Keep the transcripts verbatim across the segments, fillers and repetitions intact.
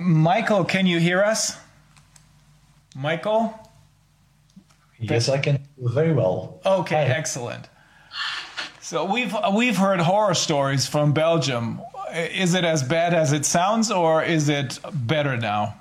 Michael, can you hear us? Michael? Yes, I can very well. Okay, Hi. Excellent. So we've we've heard horror stories from Belgium. Is it as bad as it sounds, or is it better now?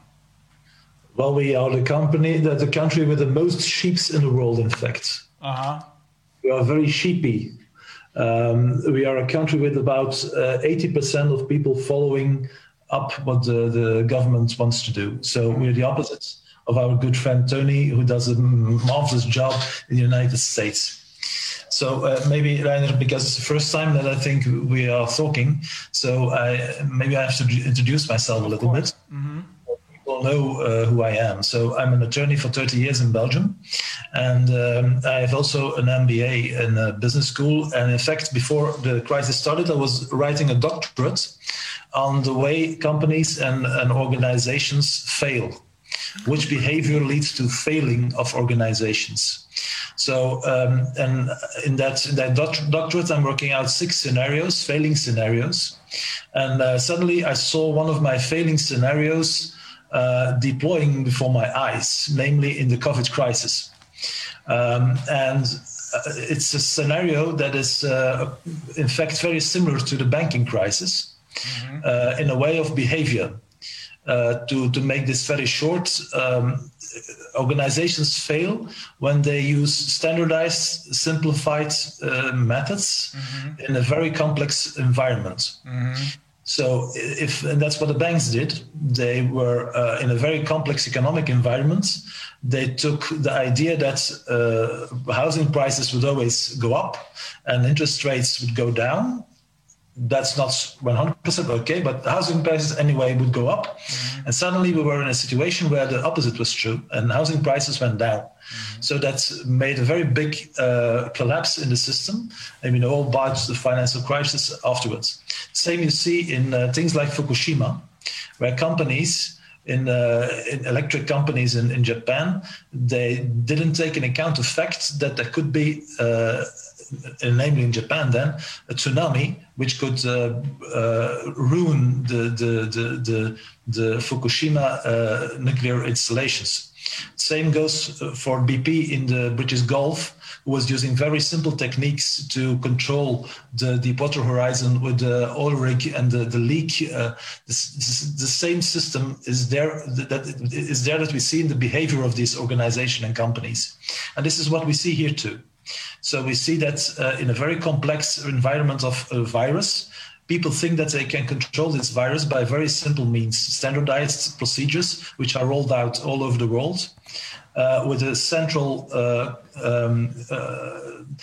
Well, we are the company, the, the country with the most sheeps in the world, in fact. Uh-huh. We are very sheepy. Um, we are a country with about uh, eighty percent of people following up what the, the government wants to do. So we're the opposite of our good friend Tony, who does a marvelous job in the United States. So uh, maybe, Reiner, because it's the first time that I think we are talking, so I, maybe I have to introduce myself a little bit. Mm-hmm. People know uh, who I am. So I'm an attorney for thirty years in Belgium, and um, I have also an M B A in a business school. And in fact, before the crisis started, I was writing a doctorate on the way companies and, and organizations fail, which behavior leads to failing of organizations. So, um, and in that, in that doctorate, I'm working out six scenarios, failing scenarios. And uh, suddenly I saw one of my failing scenarios uh, deploying before my eyes, namely in the COVID crisis. Um, and it's a scenario that is, uh, in fact, very similar to the banking crisis, mm-hmm. uh, in a way of behavior. Uh, to, to make this very short, um, organizations fail when they use standardized, simplified uh, methods mm-hmm. in a very complex environment. Mm-hmm. So if, and that's what the banks did, they were uh, in a very complex economic environment. They took the idea that uh, housing prices would always go up and interest rates would go down. That's not one hundred percent okay, but housing prices anyway would go up. Mm-hmm. And suddenly we were in a situation where the opposite was true and housing prices went down. Mm-hmm. So that made a very big uh, collapse in the system. And we know all about the financial crisis afterwards. Same you see in uh, things like Fukushima, where companies in, uh, in electric companies in, in Japan, they didn't take into account the fact that there could be uh, namely in Japan then, a tsunami which could uh, uh, ruin the, the, the, the, the Fukushima uh, nuclear installations. Same goes for B P in the British Gulf, who was using very simple techniques to control the Deepwater Horizon with the oil rig and the, the leak. Uh, this, this, the same system is there that is there that we see in the behavior of these organizations and companies. And this is what we see here too. So we see that uh, in a very complex environment of a virus, people think that they can control this virus by very simple means, standardized procedures, which are rolled out all over the world, uh, with a central uh, um, uh,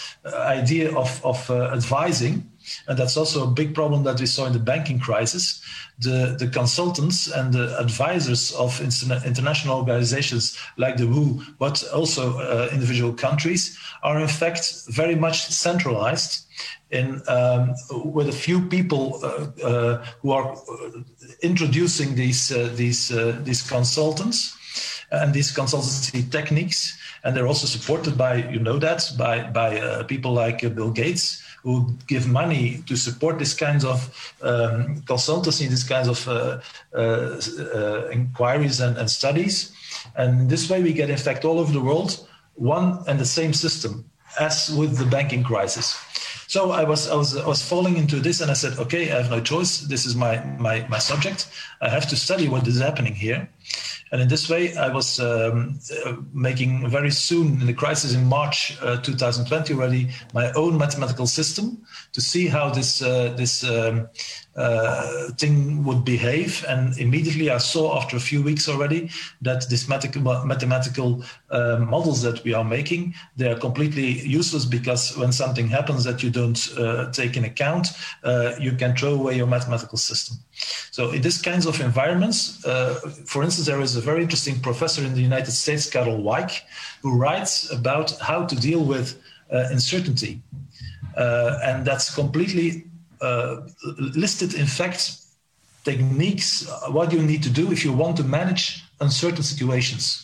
idea of, of uh, advising. And that's also a big problem that we saw in the banking crisis. The, the consultants and the advisors of international organizations like the W H O, but also uh, individual countries, are in fact very much centralized in um, with a few people uh, uh, who are introducing these uh, these uh, these consultants and these consultancy techniques, and they're also supported by, you know that, by by uh, people like uh, Bill Gates, who give money to support these kinds of um, consultancy, these kinds of uh, uh, uh, inquiries and, and studies. And this way we get, in fact, all over the world, one and the same system as with the banking crisis. So I was, I was, I was falling into this, and I said, okay, I have no choice. This is my, my, my subject. I have to study what is happening here. And in this way, I was um, uh, making very soon, in the crisis in March uh, two thousand twenty already, my own mathematical system to see how this uh, this um, uh, thing would behave. And immediately I saw, after a few weeks already, that these mathematical uh, models that we are making, they are completely useless, because when something happens that you don't uh, take in account, uh, you can throw away your mathematical system. So in these kinds of environments, uh, for instance, there is a very interesting professor in the United States, Carol Weick, who writes about how to deal with uh, uncertainty. Uh, and that's completely uh, listed, in fact, techniques, what you need to do if you want to manage uncertain situations.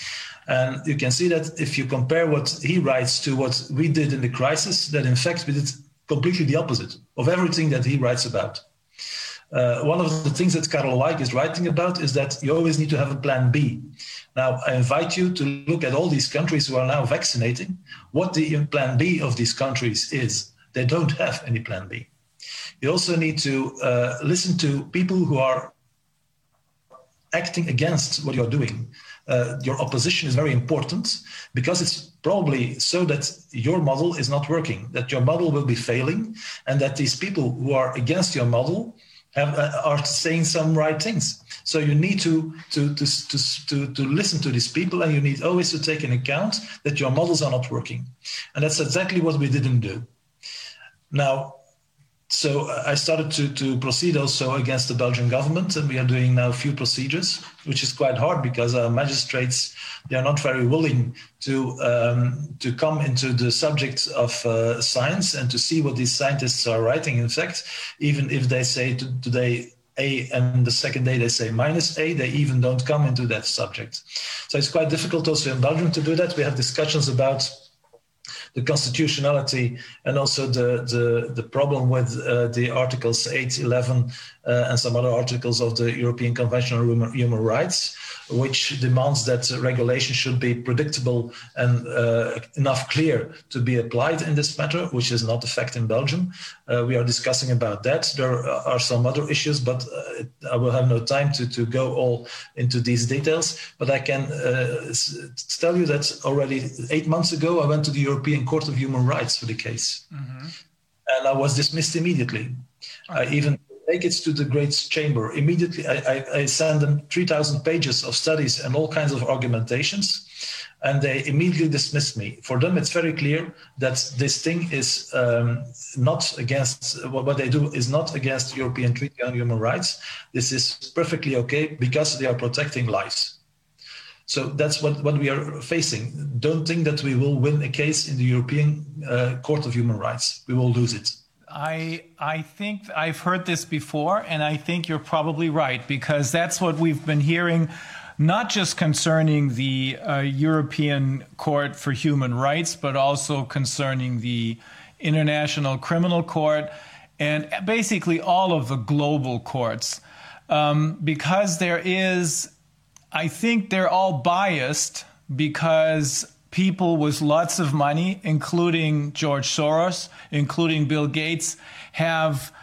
And you can see that if you compare what he writes to what we did in the crisis, that in fact we did completely the opposite of everything that he writes about. Uh, one of the things that Karel Weick is writing about is that you always need to have a plan B. Now, I invite you to look at all these countries who are now vaccinating, what the plan B of these countries is. They don't have any plan B. You also need to uh, listen to people who are acting against what you're doing. Uh, your opposition is very important because it's probably so that your model is not working, that your model will be failing, and that these people who are against your model have, uh, are saying some right things. So you need to, to, to, to, to, to listen to these people, and you need always to take into account that your models are not working. And that's exactly what we didn't do. Now, so I started to, to proceed also against the Belgian government, and we are doing now a few procedures, which is quite hard because our magistrates, they are not very willing to um, to come into the subject of uh, science and to see what these scientists are writing. In fact, even if they say to, today A and the second day they say minus A, they even don't come into that subject. So it's quite difficult also in Belgium to do that. We have discussions about the constitutionality and also the, the, the problem with uh, the Articles eight, eleven uh, and some other articles of the European Convention on Human Rights, which demands that regulation should be predictable and uh, enough clear to be applied in this matter, which is not the fact in Belgium. Uh, we are discussing about that. There are some other issues, but uh, I will have no time to, to go all into these details. But I can uh, tell you that already eight months ago, I went to the European Court of Human Rights for the case. Mm-hmm. And I was dismissed immediately. Okay. I even take it to the Great Chamber. Immediately, I, I, I send them three thousand pages of studies and all kinds of argumentations, and they immediately dismissed me. For them, it's very clear that this thing is um, not against, what they do is not against the European Treaty on Human Rights. This is perfectly okay because they are protecting lives. So that's what, what we are facing. Don't think that we will win a case in the European uh, Court of Human Rights. We will lose it. I I think I've heard this before, and I think you're probably right, because that's what we've been hearing, not just concerning the uh, European Court for Human Rights, but also concerning the International Criminal Court and basically all of the global courts, um, because there is, I think they're all biased because people with lots of money, including George Soros, including Bill Gates, have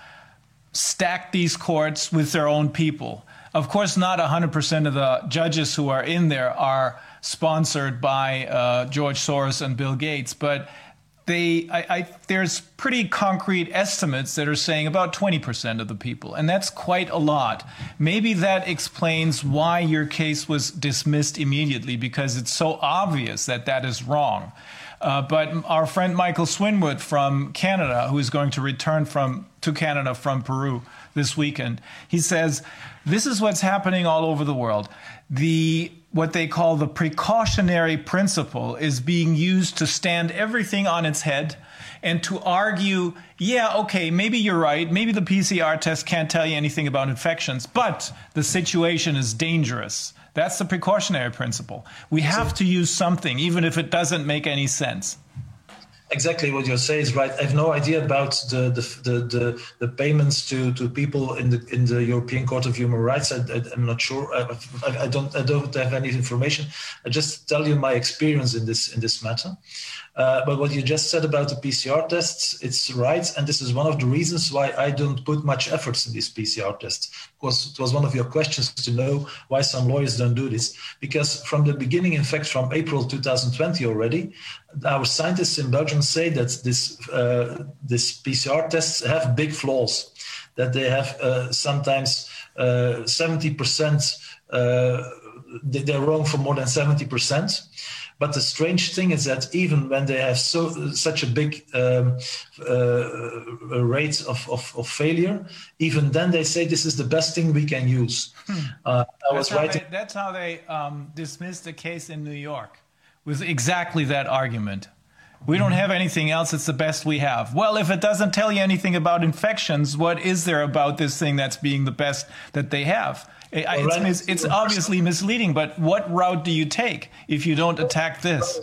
stacked these courts with their own people. Of course, not one hundred percent of the judges who are in there are sponsored by uh, George Soros and Bill Gates, but they, I, I, there's pretty concrete estimates that are saying about twenty percent of the people, and that's quite a lot. Maybe that explains why your case was dismissed immediately, because it's so obvious that that is wrong. Uh, but our friend Michael Swinwood from Canada, who is going to return from to Canada from Peru this weekend, he says, this is what's happening all over the world. The what they call the precautionary principle is being used to stand everything on its head and to argue, yeah, okay, maybe you're right. Maybe the P C R test can't tell you anything about infections, but the situation is dangerous. That's the precautionary principle. We have to use something, even if it doesn't make any sense. Exactly what you say is right. I have no idea about the the the, the, the payments to, to people in the in the European Court of Human Rights. I, I, I'm not sure. I, I, I don't I don't have any information. I just tell you my experience in this in this matter. Uh, but what you just said about the P C R tests, it's right, and this is one of the reasons why I don't put much efforts in these P C R tests. Of course, it was one of your questions to know why some lawyers don't do this. Because from the beginning, in fact, from April two thousand twenty already, our scientists in Belgium say that this uh, this P C R tests have big flaws, that they have uh, sometimes uh, seventy percent, uh, they're wrong for more than seventy percent. But the strange thing is that even when they have so such a big um, uh, rate of, of, of failure, even then they say this is the best thing we can use. Hmm. Uh, I was that's, how writing- they, that's how they um, dismissed the case in New York, with exactly that argument. We don't have anything else. It's the best we have. Well, if it doesn't tell you anything about infections, what is there about this thing that's being the best that they have? It's, right. it's, it's obviously misleading, but what route do you take if you don't attack this?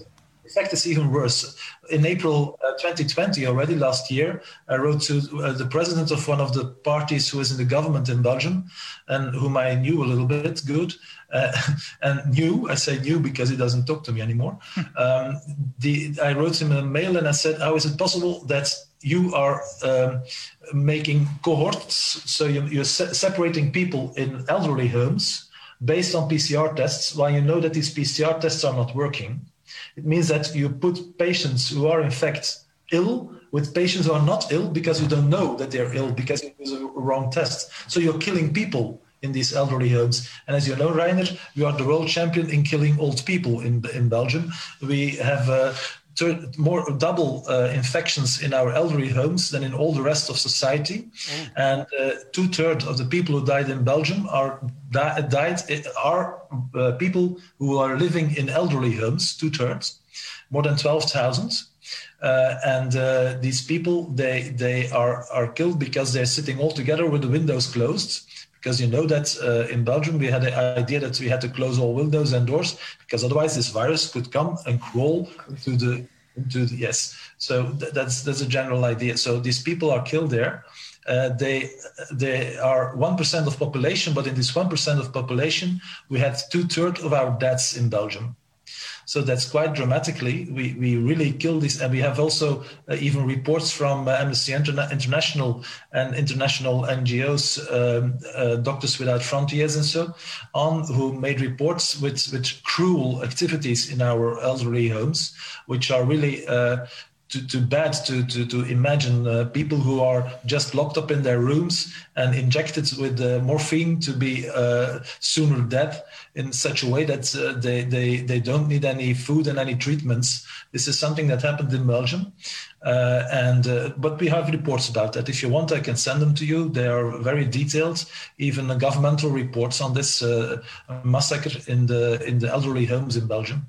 In fact, it's even worse. In April uh, twenty twenty, already last year, I wrote to uh, the president of one of the parties who is in the government in Belgium, and whom I knew a little bit good, uh, and knew, I say knew because he doesn't talk to me anymore. um, the, I wrote him a mail and I said, how is it possible that you are um, making cohorts, so you, you're se- separating people in elderly homes based on P C R tests, while you know that these P C R tests are not working? It means that you put patients who are in fact ill with patients who are not ill because you don't know that they're ill because it was a wrong test. So you're killing people in these elderly homes. And as you know, Reiner, we are the world champion in killing old people in, in Belgium. We have uh, more double uh, infections in our elderly homes than in all the rest of society. Mm. And uh, two-thirds of the people who died in Belgium are di- died are uh, people who are living in elderly homes, two-thirds, more than twelve thousand. Uh, and uh, these people, they they are, are killed because they're sitting all together with the windows closed. Because you know that uh, in Belgium, we had the idea that we had to close all windows and doors because otherwise this virus could come and crawl into the, into the yes. So th- that's that's a general idea. So these people are killed there. Uh, they they are one percent of population, but in this one percent of population, we had two-thirds of our deaths in Belgium. So that's quite dramatically. We we really killed this, and we have also uh, even reports from uh, Amnesty Interna- International and international N G Os, um, uh, Doctors Without Frontiers, and so on, who made reports with with cruel activities in our elderly homes, which are really uh, too, too bad to to to imagine. Uh, people who are just locked up in their rooms and injected with uh, morphine to be uh, sooner dead in such a way that uh, they, they, they don't need any food and any treatments. This is something that happened in Belgium. Uh, and uh, but we have reports about that. If you want, I can send them to you. They are very detailed, even uh, governmental reports on this uh, massacre in the in the elderly homes in Belgium.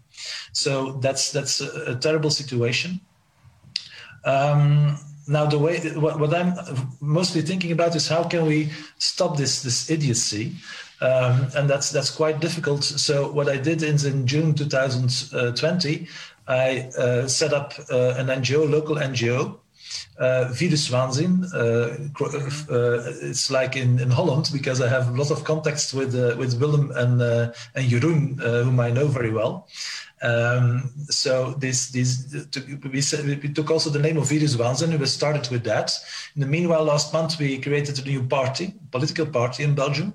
So that's that's a, a terrible situation. Um, now, the way what, what I'm mostly thinking about is how can we stop this this idiocy. Um, and that's that's quite difficult. So what I did is in June two thousand twenty, I uh, set up uh, an N G O, local N G O, uh, Viruswaanzin. Uh, uh, it's like in, in Holland because I have a lot of contacts with uh, with Willem and uh, and Jeroen, uh, whom I know very well. Um, so this, this we, said, we took also the name of Viruswaanzin and we started with that. In the meanwhile, last month we created a new party, political party in Belgium.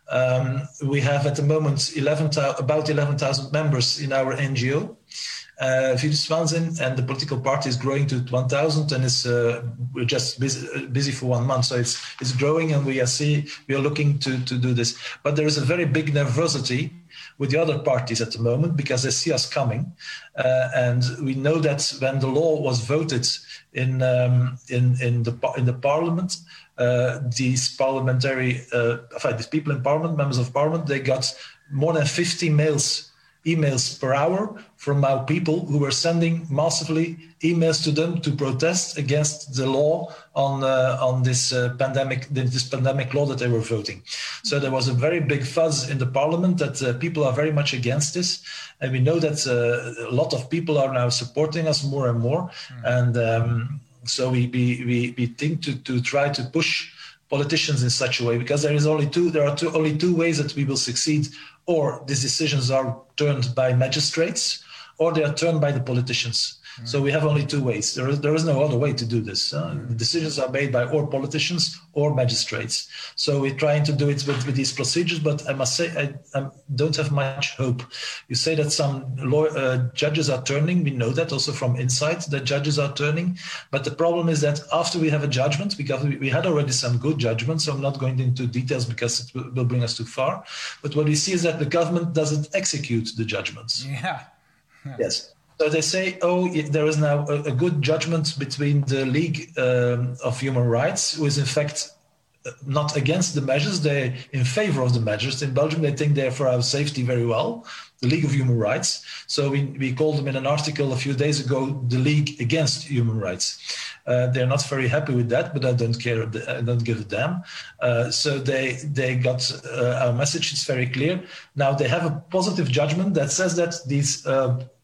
Um, we have at the moment eleven, about eleven thousand members in our N G O, uh, Viruswaanzin, and the political party is growing to one thousand, and is uh, we're just busy, busy for one month, so it's it's growing, and we are see we are looking to to do this. But there is a very big nervosity with the other parties at the moment because they see us coming, uh, and we know that when the law was voted in um, in in the in the parliament. Uh, these parliamentary, uh, these people in parliament, members of parliament, they got more than fifty mails, emails per hour from our people who were sending massively emails to them to protest against the law on uh, on this uh, pandemic, this pandemic law that they were voting. So there was a very big fuzz in the parliament that uh, people are very much against this, and we know that uh, a lot of people are now supporting us more and more, mm. and. Um, So we we, we, we think to, to try to push politicians in such a way because there is only two there are two, only two ways that we will succeed, or these decisions are turned by magistrates or they are turned by the politicians. Mm. So we have only two ways. There is there is no other way to do this. Uh, the decisions are made by or politicians or magistrates. So we're trying to do it with, with these procedures, but I must say I, I don't have much hope. You say that some law, uh, judges are turning. We know that also from inside that judges are turning. But the problem is that after we have a judgment, because we, we had already some good judgments, so I'm not going into details because it will, will bring us too far. But what we see is that the government doesn't execute the judgments. Yeah. yeah. Yes. So they say, oh, there is now a, a good judgment between the League um, of Human Rights, who is in fact not against the measures, they're in favor of the measures. In Belgium, they think they're for our safety very well, the League of Human Rights. So we, we called them in an article a few days ago, the League Against Human Rights. Uh, they're not very happy with that, but I don't care, I don't give a damn. Uh, so they they got uh, our message, it's very clear. Now they have a positive judgment that says that these uh,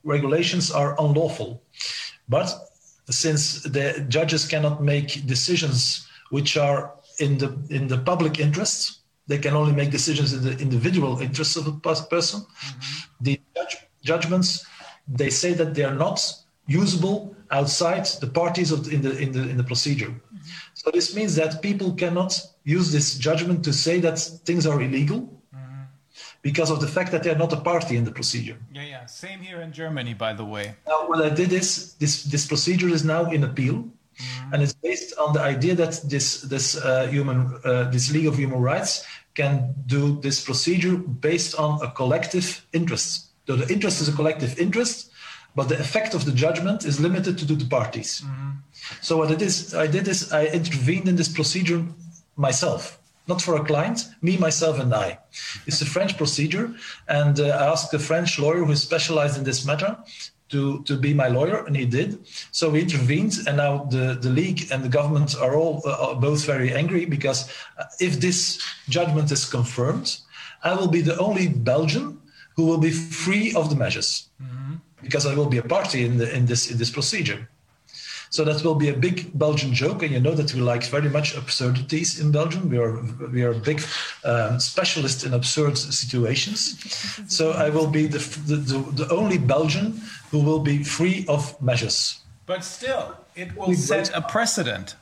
regulations are unlawful. But since the judges cannot make decisions which are in the in the public interest, they can only make decisions in the individual interests of a person. Mm-hmm. The judge, judgments, they say that they are not usable outside the parties of the, in the in the in the procedure. Mm-hmm. So this means that people cannot use this judgment to say that things are illegal mm-hmm. because of the fact that they are not a party in the procedure. Yeah, yeah. Same here in Germany, by the way. Now, what I did is this this procedure is now in appeal. Mm-hmm. And it's based on the idea that this this uh, human uh, this League of Human Rights can do this procedure based on a collective interest. So the interest is a collective interest, but the effect of the judgment is limited to the parties. Mm-hmm. So what it is, I did is I intervened in this procedure myself, not for a client, me, myself, and I. It's a French procedure, and uh, I asked a French lawyer who is specialized in this matter to, to be my lawyer, and he did. So we intervened, and now the, the league and the government are all uh, are both very angry, because if this judgment is confirmed, I will be the only Belgian who will be free of the measures, mm-hmm. because I will be a party in the in this in this procedure. So that will be a big Belgian joke, and you know that we like very much absurdities in Belgium. We are we are a big um, specialist in absurd situations. So I will be the, the the the only Belgian who will be free of measures. But still, it will set a precedent.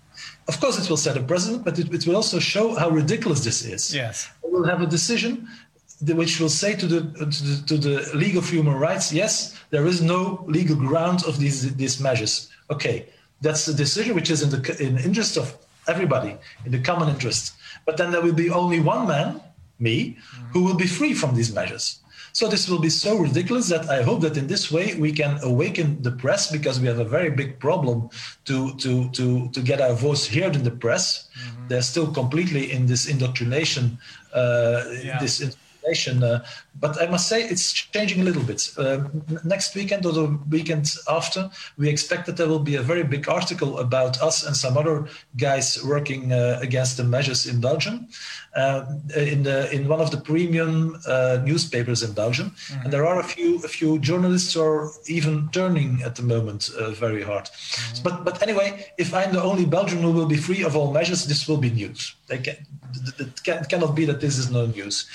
Of course, it will set a precedent, but it, it will also show how ridiculous this is. Yes, we will have a decision which will say to the, to the to the League of Human Rights, yes, there is no legal ground of these these measures. Okay, that's the decision which is in the in the interest of everybody, in the common interest. But then there will be only one man, me, mm-hmm. who will be free from these measures. So this will be so ridiculous that I hope that in this way we can awaken the press, because we have a very big problem to to to to get our voice heard in the press. Mm-hmm. They're still completely in this indoctrination. Uh, yeah. This. Uh, but I must say it's changing a little bit. Uh, next weekend or the weekend after, we expect that there will be a very big article about us and some other guys working uh, against the measures in Belgium, uh, in the in one of the premium uh, newspapers in Belgium. Mm-hmm. And there are a few a few journalists who are even turning at the moment uh, very hard. Mm-hmm. But but anyway, if I'm the only Belgian who will be free of all measures, this will be news. They can, it can, it cannot be that this is no news.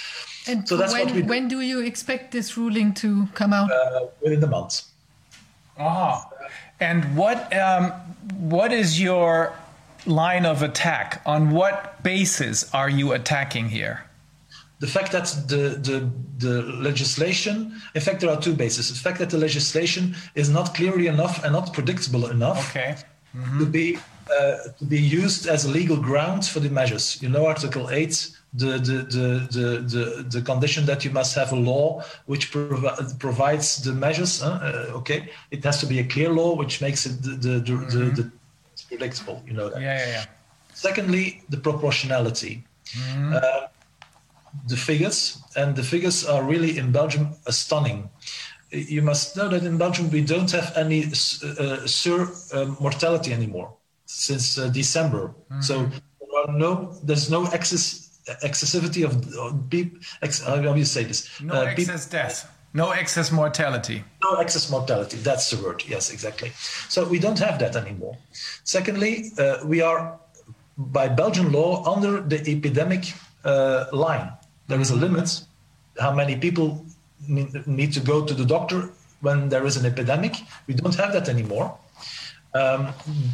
And so that's when, what we do. When do you expect this ruling to come out? Uh, within the month. Ah, and what um, what is your line of attack? On what basis are you attacking here? The fact that the, the the legislation, in fact, there are two bases. The fact that the legislation is not clearly enough and not predictable enough okay. mm-hmm. to be uh, to be used as a legal ground for the measures. You know, Article eight. The, the, the, the, the, the condition that you must have a law which provi- provides the measures. Uh, okay, it has to be a clear law which makes it the, the, the, mm-hmm. the, the predictable. You know that. Yeah, yeah, yeah. Secondly, the proportionality. Mm-hmm. Uh, the figures, and the figures are really in Belgium uh, stunning. You must know that in Belgium we don't have any uh, sur uh, mortality anymore since uh, December. Mm-hmm. So there are no, there's no excess. Excessivity of people. Ex, how do you say this? No uh, excess people, death. No excess mortality. No excess mortality. That's the word. Yes, exactly. So we don't have that anymore. Secondly, uh, we are, by Belgian law, under the epidemic uh, line. There is a limit how many people need to go to the doctor when there is an epidemic. We don't have that anymore. Um,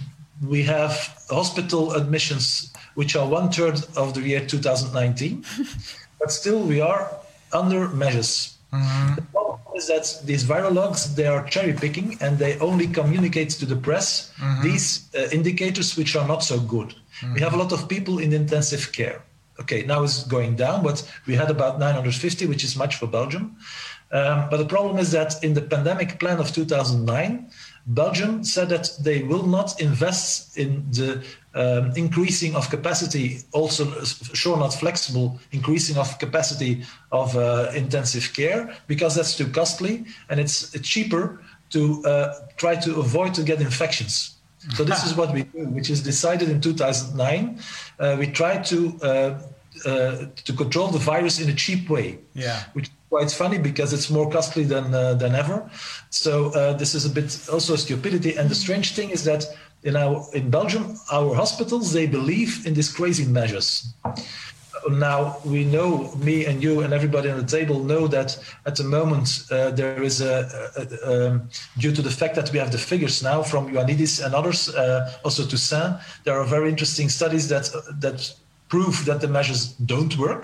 we have hospital admissions which are one third of the year two thousand nineteen, but still we are under measures. Mm-hmm. The problem is that these virologues, they are cherry picking and they only communicate to the press mm-hmm. these uh, indicators which are not so good. Mm-hmm. We have a lot of people in intensive care. Okay, now it's going down, but we had about nine hundred fifty, which is much for Belgium. Um, but the problem is that in the pandemic plan of two thousand nine, Belgium said that they will not invest in the um, increasing of capacity, also sure not flexible increasing of capacity of uh, intensive care, because that's too costly and it's cheaper to uh, try to avoid to get infections. So this is what we do, which is decided in two thousand nine. Uh, we try to uh, uh, to control the virus in a cheap way, yeah. which quite funny because it's more costly than uh, than ever. So uh, this is a bit also stupidity. And the strange thing is that in our in Belgium, our hospitals, they believe in these crazy measures. Now we know, me and you and everybody on the table know that at the moment uh, there is a, a, a um, due to the fact that we have the figures now from Ioannidis and others, uh, also Toussaint, there are very interesting studies that that prove that the measures don't work.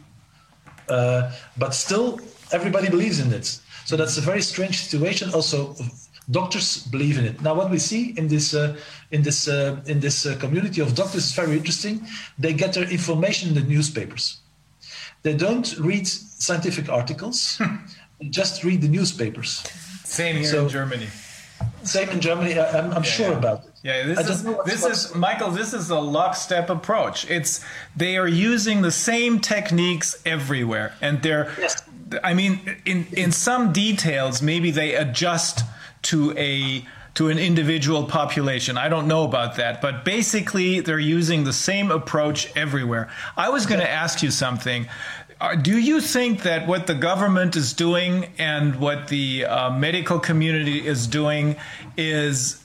Uh, but still, everybody believes in it. So that's a very strange situation. Also, doctors believe in it. Now, what we see in this uh, in this uh, in this uh, community of doctors is very interesting. They get their information in the newspapers. They don't read scientific articles; they just read the newspapers. Same here so, in Germany. Same in Germany. I, I'm, I'm yeah, sure yeah. about it. Yeah, this is this is Michael. This is a lockstep approach. It's they are using the same techniques everywhere, and they're. Yes. I mean, in in some details, maybe they adjust to a to an individual population. I don't know about that, but basically, they're using the same approach everywhere. I was going to ask you something. Uh, do you think that what the government is doing and what the uh, medical community is doing is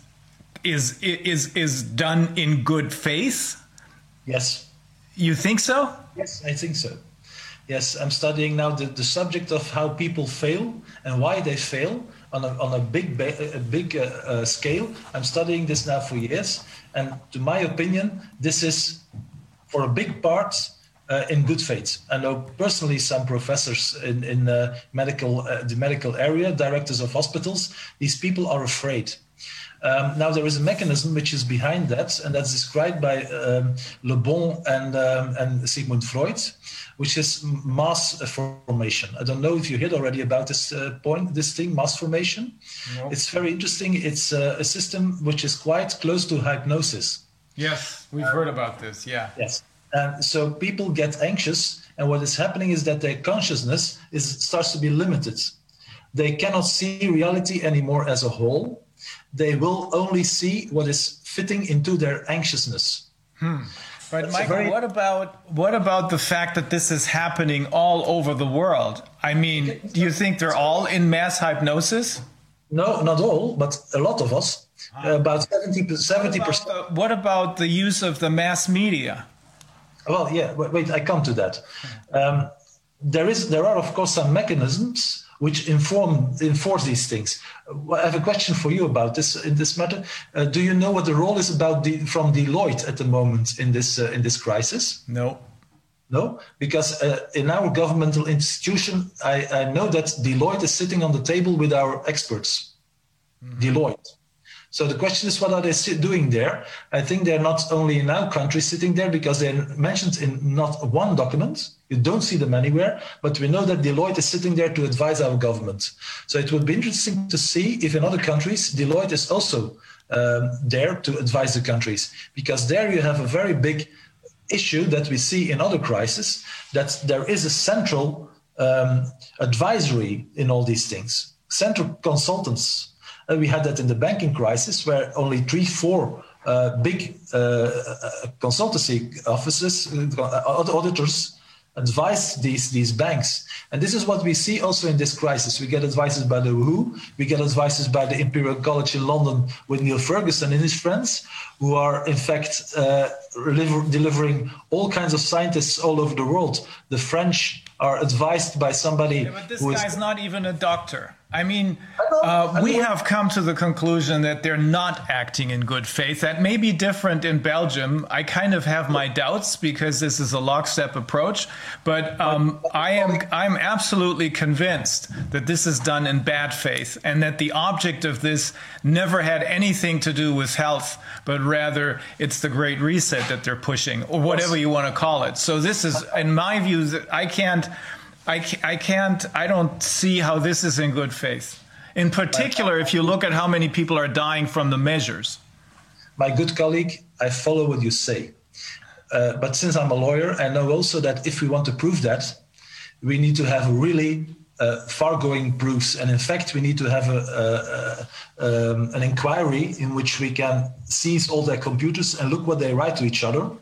is is is done in good faith? Yes. You think so? Yes, I think so. Yes, I'm studying now the, the subject of how people fail and why they fail on a on a big a big uh, uh, scale. I'm studying this now for years, and to my opinion, this is for a big part uh, in good faith. I know personally some professors in in uh, medical uh, the medical area, directors of hospitals. These people are afraid. Um, now there is a mechanism which is behind that, and that's described by um, Le Bon and um, and Sigmund Freud, which is mass formation. I don't know if you heard already about this uh, point, this thing, mass formation. Nope. It's very interesting. It's uh, a system which is quite close to hypnosis. Yes, we've uh, heard about this. Yeah. Yes. And so people get anxious, and what is happening is that their consciousness is starts to be limited. They cannot see reality anymore as a whole. They will only see what is fitting into their anxiousness. Hmm. But Michael, very... what about what about the fact that this is happening all over the world? I mean, do you think they're all in mass hypnosis? No, not all, but a lot of us. Ah. Uh, about seventy percent. What, what about the use of the mass media? Well, yeah, wait, wait I come to that. Um, there is, there are, of course, some mechanisms which inform enforce these things. I have a question for you about this in this matter. Uh, do you know what the role is about the, from Deloitte at the moment in this uh, in this crisis? No. No, because uh, in our governmental institution, I, I know that Deloitte is sitting on the table with our experts. Mm-hmm. Deloitte. So the question is, what are they doing there? I think they're not only in our country sitting there because they're mentioned in not one document. You don't see them anywhere, but we know that Deloitte is sitting there to advise our government. So it would be interesting to see if in other countries, Deloitte is also um, there to advise the countries, because there you have a very big issue that we see in other crises, that there is a central um, advisory in all these things, central consultants. Uh, we had that in the banking crisis, where only three, four uh, big uh, consultancy offices, uh, auditors, advise these these banks. And this is what we see also in this crisis. We get advices by the W H O, we get advices by the Imperial College in London with Neil Ferguson and his friends, who are in fact uh, deliver, delivering all kinds of scientists all over the world. The French are advised by somebody. Yeah, but this who guy's is, not even a doctor. I mean, uh, we have come to the conclusion that they're not acting in good faith. That may be different in Belgium. I kind of have my doubts because this is a lockstep approach, but um, I am I'm absolutely convinced that this is done in bad faith, and that the object of this never had anything to do with health, but rather it's the Great Reset that they're pushing, or whatever you want to call it. So this is, in my view, I can't. I can't, I don't see how this is in good faith. In particular, if you look at how many people are dying from the measures. My good colleague, I follow what you say. Uh, but since I'm a lawyer, I know also that if we want to prove that, we need to have really uh, far-going proofs. And in fact, we need to have a, a, a, um, an inquiry in which we can seize all their computers and look what they write to each other.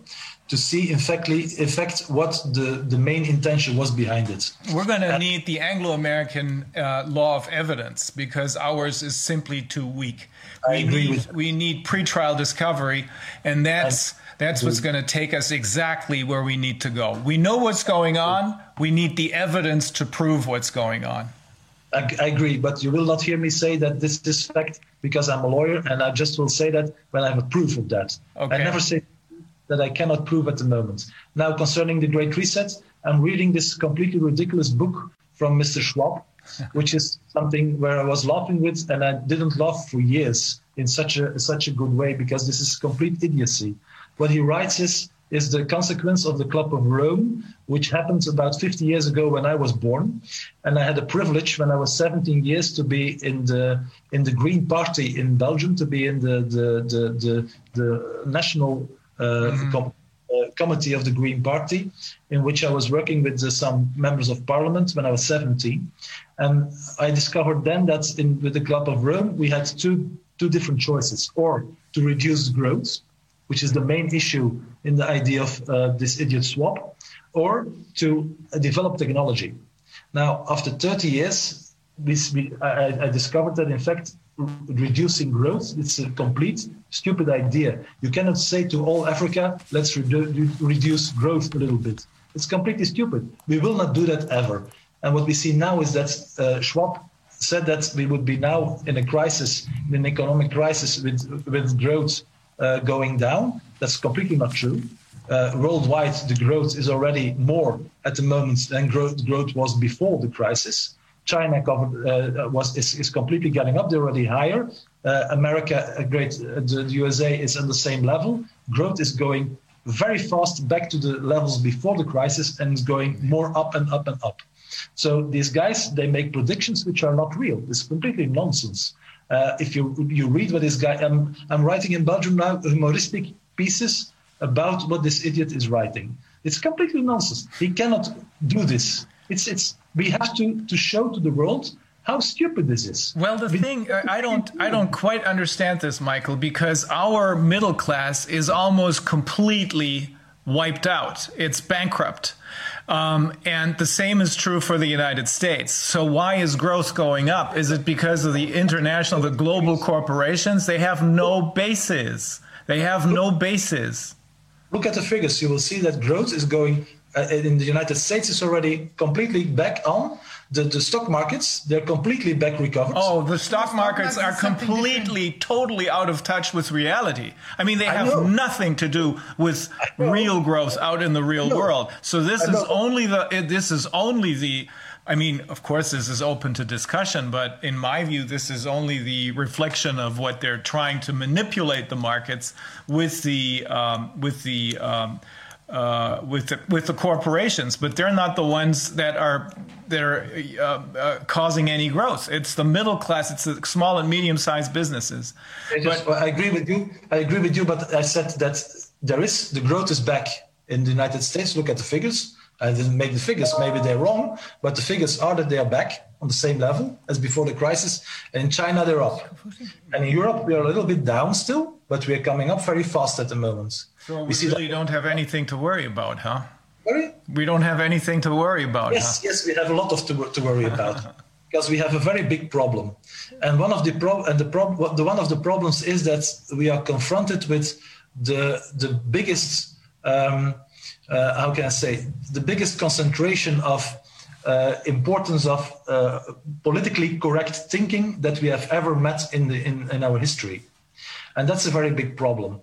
to see, in fact, in fact what the, the main intention was behind it. We're going to need the Anglo-American uh, law of evidence because ours is simply too weak. I we agree need with we need pretrial discovery, and that's that's what's going to take us exactly where we need to go. We know what's going on. We need the evidence to prove what's going on. I, I agree, but you will not hear me say that this is fact because I'm a lawyer, and I just will say that when I have a proof of that. Okay. I never say that I cannot prove at the moment. Now, concerning the Great Reset, I'm reading this completely ridiculous book from Mister Schwab, which is something where I was laughing with, and I didn't laugh for years in such a such a good way, because this is complete idiocy. What he writes is, is the consequence of the Club of Rome, which happened about fifty years ago when I was born. And I had the privilege when I was seventeen years to be in the in the Green Party in Belgium, to be in the, the, the, the, the national uh, mm-hmm. com- uh, committee of the Green Party, in which I was working with uh, some members of parliament when I was seventeen. And I discovered then that in with the Club of Rome, we had two two different choices, or to reduce growth, which is the main issue in the idea of uh, this idiot swap, or to uh, develop technology. Now, after thirty years, we, we, I, I discovered that, in fact, r- reducing growth, it's a complete stupid idea. You cannot say to all Africa, let's redu- reduce growth a little bit. It's completely stupid. We will not do that ever. And what we see now is that uh, Schwab said that we would be now in a crisis, in an economic crisis with, with growth uh, going down. That's completely not true. Uh, worldwide, the growth is already more at the moment than growth, growth was before the crisis. China covered, uh, was is, is completely getting up. They're already higher. Uh, America, a great, uh, the, the U S A is on the same level. Growth is going very fast back to the levels before the crisis, and is going more up and up and up. So these guys, they make predictions which are not real. It's completely nonsense. Uh, if you you read what this guy, I'm, I'm writing in Belgium now humoristic pieces about what this idiot is writing. It's completely nonsense. He cannot do this. It's it's. We have to, to show to the world how stupid this is. Well, the we, thing I don't I don't quite understand this, Michael, because our middle class is almost completely wiped out. It's bankrupt. Um, and the same is true for the United States. So why is growth going up? Is it because of the international, the global corporations? They have no bases. They have no bases. Look at the figures. You will see that growth is going uh, in the United States is already completely back on. The, the stock markets, they're completely back recovered. Oh, the stock markets are completely, totally out of touch with reality. I mean, they have nothing to do with real growth out in the real world. So this is only the, this is only the, I mean, of course, this is open to discussion, but in my view, this is only the reflection of what they're trying to manipulate the markets with the, um, with the, um, Uh, with the, with the corporations, but they're not the ones that are that are uh, uh, causing any growth. It's the middle class. It's the small and medium-sized businesses. I, just, but, I agree with you. I agree with you. But I said that there is the growth is back in the United States. Look at the figures. I didn't make the figures. Maybe they're wrong, but the figures are that they are back on the same level as before the crisis. And in China, they're up. And in Europe, we are a little bit down still, but we are coming up very fast at the moment. So we, we see really that. Don't have anything to worry about, huh? Sorry? We don't have anything to worry about, Yes, huh? yes, we have a lot of to, to worry about because we have a very big problem. And one of the pro- and the prob- the one of the problems is that we are confronted with the the biggest um, uh, how can I say the biggest concentration of uh, importance of uh, politically correct thinking that we have ever met in the in, in our history, and that's a very big problem.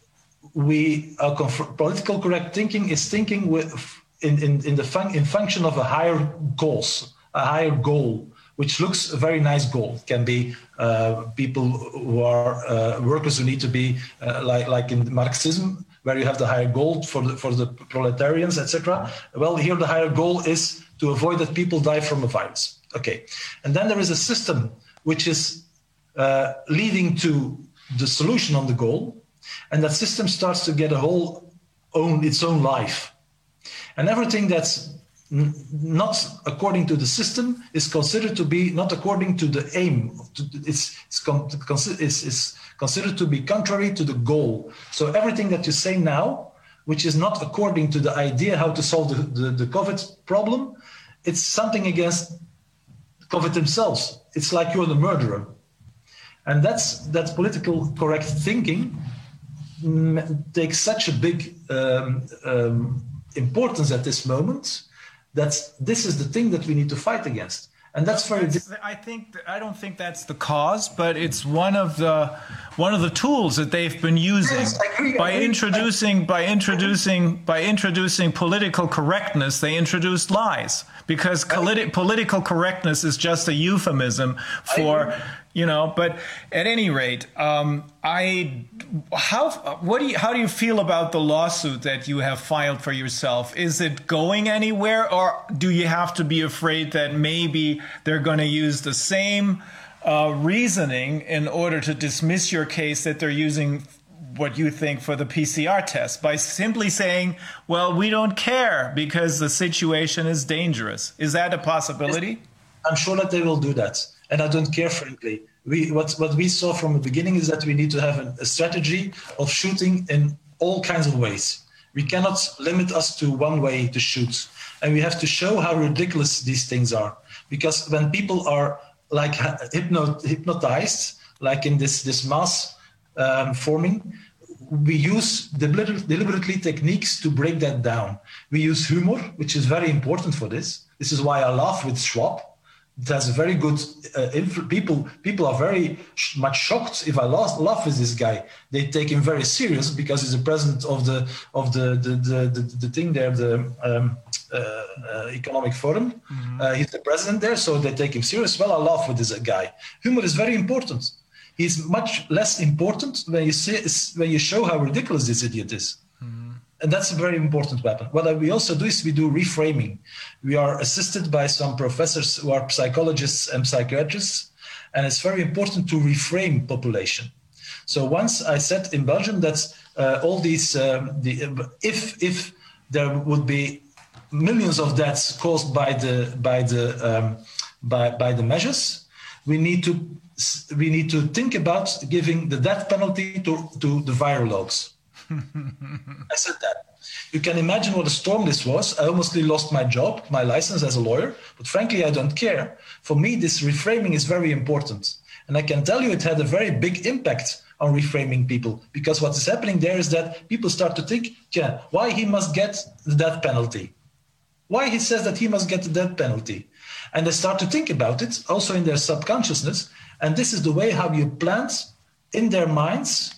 We uh, conf- political correct thinking is thinking with in in, in the fun- in function of a higher goals, a higher goal, which looks a very nice goal. It can be uh, people who are uh, workers who need to be uh, like like in Marxism, where you have the higher goal for the for the proletarians, et cetera. Well, here the higher goal is to avoid that people die from a virus. Okay, and then there is a system which is uh, leading to the solution on the goal. And that system starts to get a whole own its own life, and everything that's n- not according to the system is considered to be not according to the aim. It's it's, con- it's, it's considered to be contrary to the goal. So everything that you say now which is not according to the idea how to solve the, the, the COVID problem, it's something against COVID themselves. It's like you're the murderer. And that's that political correct thinking takes such a big um, um, importance at this moment that this is the thing that we need to fight against. And that's very. I think I don't think that's the cause, but it's one of the one of the tools that they've been using yes, I agree, by I agree. introducing by introducing by introducing political correctness. They introduced lies because politi- political correctness is just a euphemism for. You know, but at any rate, um, I how what do you how do you feel about the lawsuit that you have filed for yourself? Is it going anywhere, or do you have to be afraid that maybe they're going to use the same uh, reasoning in order to dismiss your case that they're using what you think for the P C R test by simply saying, "Well, we don't care because the situation is dangerous"? Is that a possibility? I'm sure that they will do that. And I don't care, frankly. We, what, what we saw from the beginning is that we need to have a, a strategy of shooting in all kinds of ways. We cannot limit us to one way to shoot. And we have to show how ridiculous these things are. Because when people are like hypno, hypnotized, like in this, this mass um, forming, we use deliberately, deliberately techniques to break that down. We use humor, which is very important for this. This is why I laugh with Schwab. That's very good. Uh, inf- people people are very sh- much shocked if I laugh, laugh with this guy. They take him very serious because he's the president of the of the the the, the, the thing there, the um, uh, uh, economic forum. Mm-hmm. Uh, he's the president there, so they take him serious. Well, I laugh with this guy. Humor is very important. He's much less important when you see when you show how ridiculous this idiot is. And that's a very important weapon. What we also do is we do reframing. We are assisted by some professors who are psychologists and psychiatrists, and it's very important to reframe population. So once I said in Belgium that uh, all these, um, the, if if there would be millions of deaths caused by the by the um, by by the measures, we need to we need to think about giving the death penalty to to the virologues. I said that. You can imagine what a storm this was. I almost lost my job, my license as a lawyer, but frankly, I don't care. For me, this reframing is very important. And I can tell you it had a very big impact on reframing people, because what is happening there is that people start to think, yeah, why he must get the death penalty? Why he says that he must get the death penalty? And they start to think about it also in their subconsciousness. And this is the way how you plant in their minds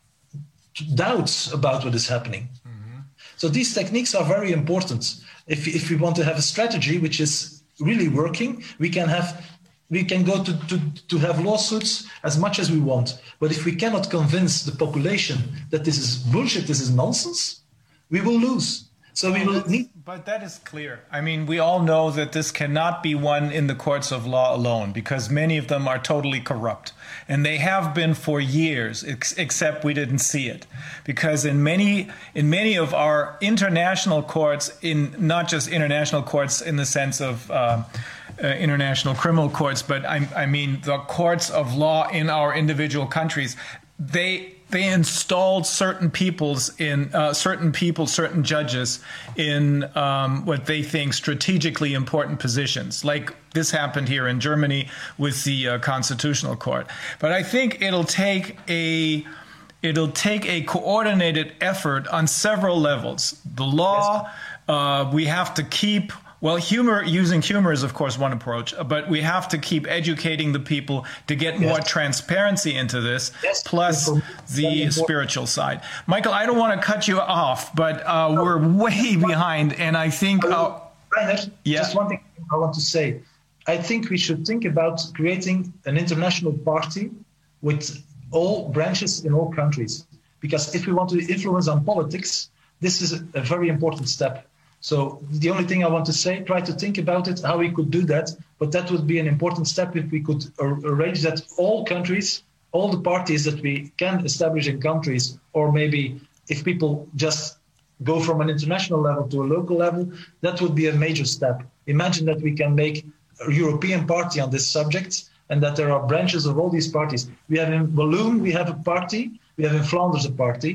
doubts about what is happening. Mm-hmm. So these techniques are very important. If, if we want to have a strategy which is really working, we can have we can go to, to, to have lawsuits as much as we want. But if we cannot convince the population that this is bullshit, this is nonsense, we will lose. So we will need. But that is clear. I mean, we all know that this cannot be won in the courts of law alone, because many of them are totally corrupt. And they have been for years, ex- except we didn't see it. Because in many in many of our international courts, in not just international courts in the sense of uh, uh, international criminal courts, but I, I mean the courts of law in our individual countries, they they installed certain peoples in uh, certain people, certain judges in um, what they think strategically important positions. Like this happened here in Germany with the uh, Constitutional Court. But I think it'll take a it'll take a coordinated effort on several levels. The law, uh, we have to keep. Well, humor, using humor is, of course, one approach, but we have to keep educating the people to get more yes. transparency into this, yes. plus the spiritual side. Michael, I don't want to cut you off, but uh, no. we're way behind, and I think... Uh, Reinhard, yeah. Just one thing I want to say. I think we should think about creating an international party with all branches in all countries, because if we want to influence on politics, this is a very important step. So the only thing I want to say, try to think about it, how we could do that. But that would be an important step if we could ar- arrange that all countries, all the parties that we can establish in countries, or maybe if people just go from an international level to a local level, that would be a major step. Imagine that we can make a European party on this subject, and that there are branches of all these parties. We have in Walloon, we have a party. We have in Flanders a party.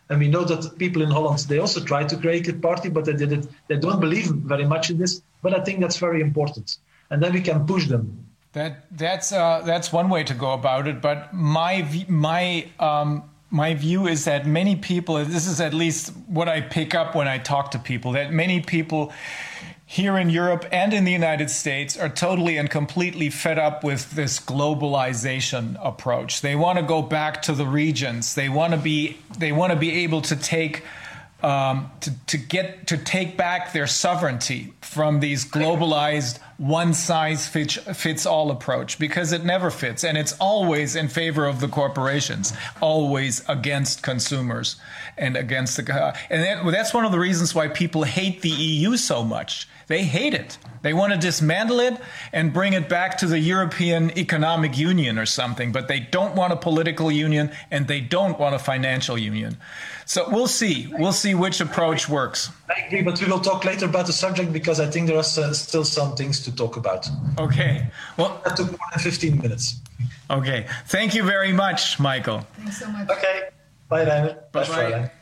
And we know that people in Holland, they also tried to create a party, but they did it. They don't believe very much in this. But I think that's very important. And then we can push them. That that's uh, that's one way to go about it. But my my um, my view is that many people. This is at least what I pick up when I talk to people. That many people here in Europe and in the United States are totally and completely fed up with this globalization approach. They want to go back to the regions. They want to be they want to be able to take um, to, to get to take back their sovereignty from these globalized one size fits, fits all approach, because it never fits, and it's always in favor of the corporations, always against consumers and against the uh, and that, well, that's one of the reasons why people hate the E U so much. They hate it. They want to dismantle it and bring it back to the European Economic Union or something, but they don't want a political union and they don't want a financial union. So we'll see. We'll see which approach works. I agree, but we will talk later about the subject because I think there are uh, still some things to talk about. Okay. Well, that took more than fifteen minutes. Okay. Thank you very much, Michael. Thanks so much. Okay. Bye, Reiner. Bye-bye.